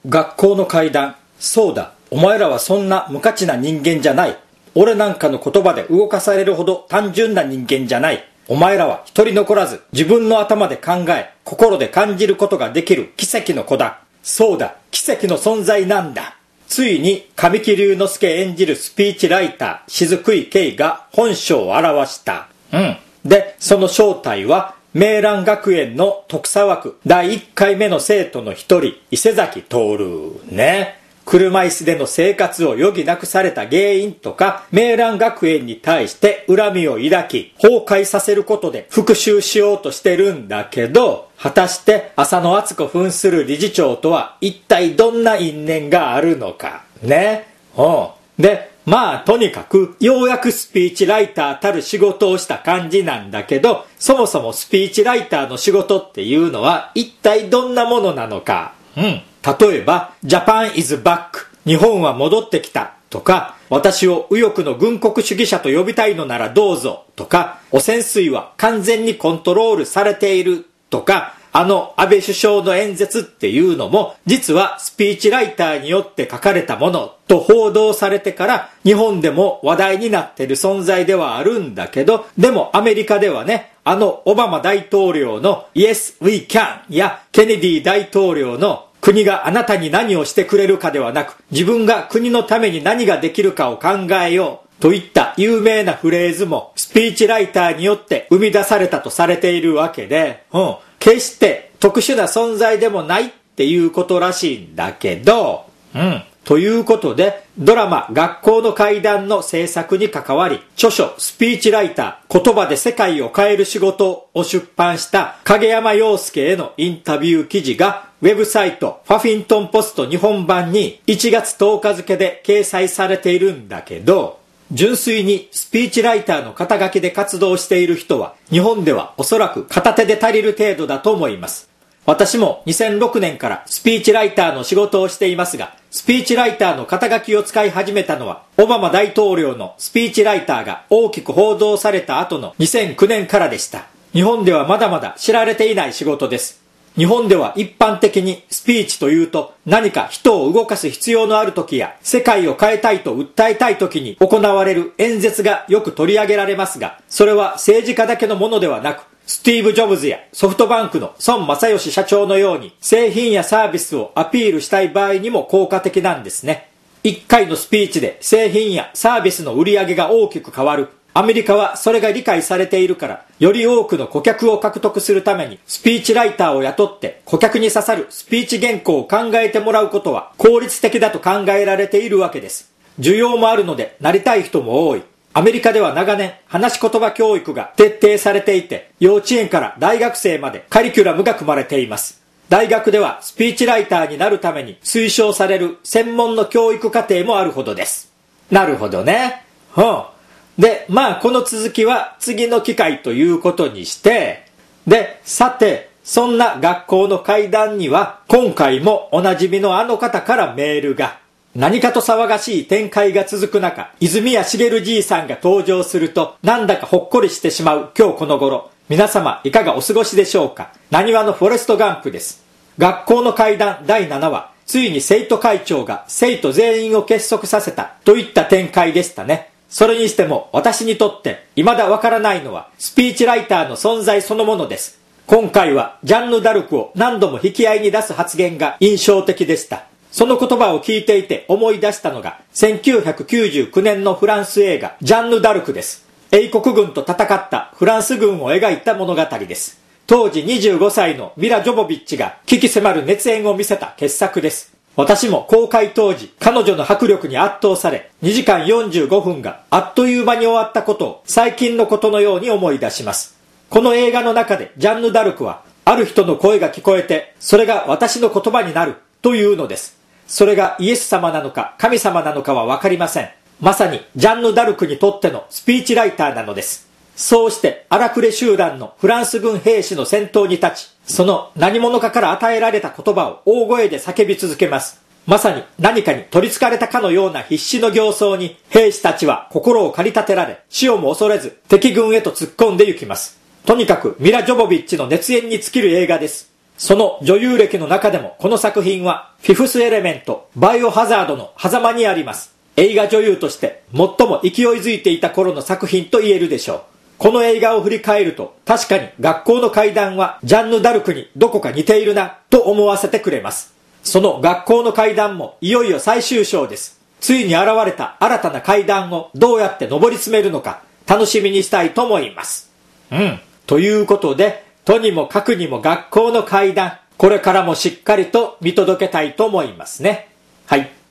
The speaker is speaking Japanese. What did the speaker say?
学校の怪談。そうだ、お前らはそんな無価値な人間じゃない。俺なんかの言葉で動かされるほど単純な人間じゃない。お前らは一人残らず自分の頭で考え、心で感じることができる奇跡の子だ。そうだ、奇跡の存在なんだ。ついに神木隆之介演じるスピーチライター雫井圭が本性を現した。で、その正体は明蘭学園の特佐枠第1回目の生徒の一人、伊勢崎徹ね。車椅子での生活を余儀なくされた原因とか、明蘭学園に対して恨みを抱き、崩壊させることで復讐しようとしてるんだけど、果たして浅野敦子扮する理事長とは一体どんな因縁があるのか。ね。で、とにかく、ようやくスピーチライターたる仕事をした感じなんだけど、そもそもスピーチライターの仕事っていうのは一体どんなものなのか。例えば、Japan is back 日本は戻ってきたとか、私を右翼の軍国主義者と呼びたいのならどうぞとか、汚染水は完全にコントロールされているとか、安倍首相の演説っていうのも、実はスピーチライターによって書かれたものと報道されてから、日本でも話題になっている存在ではあるんだけど、でもアメリカではね、オバマ大統領の Yes, we can やケネディ大統領の国があなたに何をしてくれるかではなく、自分が国のために何ができるかを考えようといった有名なフレーズもスピーチライターによって生み出されたとされているわけで、決して特殊な存在でもないっていうことらしいんだけど、ということで、ドラマ学校の怪談の制作に関わり、著書スピーチライター言葉で世界を変える仕事を出版した影山陽介へのインタビュー記事がウェブサイトファフィントンポスト日本版に1月10日付で掲載されているんだけど、純粋にスピーチライターの肩書きで活動している人は日本ではおそらく片手で足りる程度だと思います。私も2006年からスピーチライターの仕事をしていますが、スピーチライターの肩書きを使い始めたのはオバマ大統領のスピーチライターが大きく報道された後の2009年からでした。日本ではまだまだ知られていない仕事です。日本では一般的にスピーチというと何か人を動かす必要のある時や世界を変えたいと訴えたい時に行われる演説がよく取り上げられますが、それは政治家だけのものではなく、スティーブ・ジョブズやソフトバンクの孫正義社長のように製品やサービスをアピールしたい場合にも効果的なんですね。1回のスピーチで製品やサービスの売り上げが大きく変わる。アメリカはそれが理解されているから、より多くの顧客を獲得するためにスピーチライターを雇って顧客に刺さるスピーチ原稿を考えてもらうことは効率的だと考えられているわけです。需要もあるのでなりたい人も多い。アメリカでは長年話し言葉教育が徹底されていて、幼稚園から大学生までカリキュラムが組まれています。大学ではスピーチライターになるために推奨される専門の教育課程もあるほどです。なるほどね。で、この続きは次の機会ということにして、で、さて、そんな学校の怪談には今回もおなじみのあの方からメールが。何かと騒がしい展開が続く中、泉谷しげるじいさんが登場すると、なんだかほっこりしてしまう今日この頃。皆様いかがお過ごしでしょうか。なにわのフォレストガンプです。学校の怪談第7話、ついに生徒会長が生徒全員を結束させたといった展開でしたね。それにしても私にとって未だわからないのはスピーチライターの存在そのものです。今回はジャンヌ・ダルクを何度も引き合いに出す発言が印象的でした。その言葉を聞いていて思い出したのが1999年のフランス映画ジャンヌ・ダルクです。英国軍と戦ったフランス軍を描いた物語です。当時25歳のミラ・ジョボビッチが鬼気迫る熱演を見せた傑作です。私も公開当時彼女の迫力に圧倒され2時間45分があっという間に終わったことを最近のことのように思い出します。この映画の中でジャンヌ・ダルクはある人の声が聞こえてそれが私の言葉になるというのです。それがイエス様なのか神様なのかはわかりません。まさにジャンヌ・ダルクにとってのスピーチライターなのです。そうして荒くれ集団のフランス軍兵士の先頭に立ち、その何者かから与えられた言葉を大声で叫び続けます。まさに何かに取り憑かれたかのような必死の形相に兵士たちは心を駆り立てられ、死をも恐れず敵軍へと突っ込んで行きます。とにかくミラ・ジョボビッチの熱演に尽きる映画です。 その女優歴の中でもこの作品はフィフスエレメント、バイオハザードの狭間にあります。映画女優として最も勢いづいていた頃の作品と言えるでしょう。この映画を振り返ると確かに学校の怪談はジャンヌ・ダルクにどこか似ているなと思わせてくれます。その学校の怪談もいよいよ最終章です。ついに現れた新たな怪談をどうやって上り詰めるのか楽しみにしたいと思います。ということで、とにもかくにも学校の怪談、これからもしっかりと見届けたいと思いますね。はい。